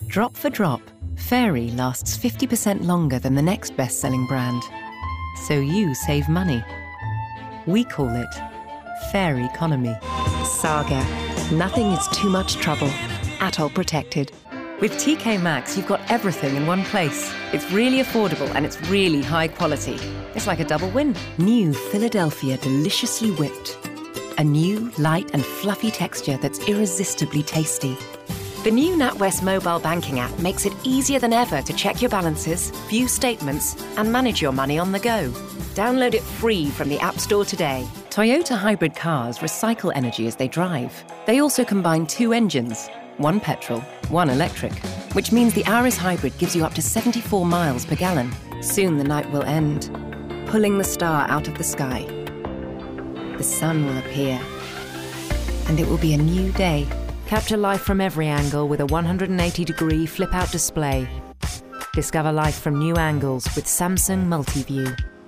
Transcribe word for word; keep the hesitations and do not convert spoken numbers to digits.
Drop for drop, Fairy lasts fifty percent longer than the next best-selling brand. So you save money. We call it Fairy Economy. Saga. Nothing is too much trouble. Atoll protected. With T K Maxx, you've got everything in one place. It's really affordable and it's really high quality. It's like a double win. New Philadelphia Deliciously Whipped. A new, light and fluffy texture that's irresistibly tasty. The new NatWest mobile banking app makes it easier than ever to check your balances, view statements, and manage your money on the go. Download it free from the App Store today. Toyota hybrid cars recycle energy as they drive. They also combine two engines, one petrol, one electric, which means the Aris hybrid gives you up to seventy-four miles per gallon. Soon the night will end, pulling the star out of the sky. The sun will appear, and it will be a new day. Capture life from every angle with a one hundred eighty degree flip-out display. Discover life from new angles with Samsung Multiview.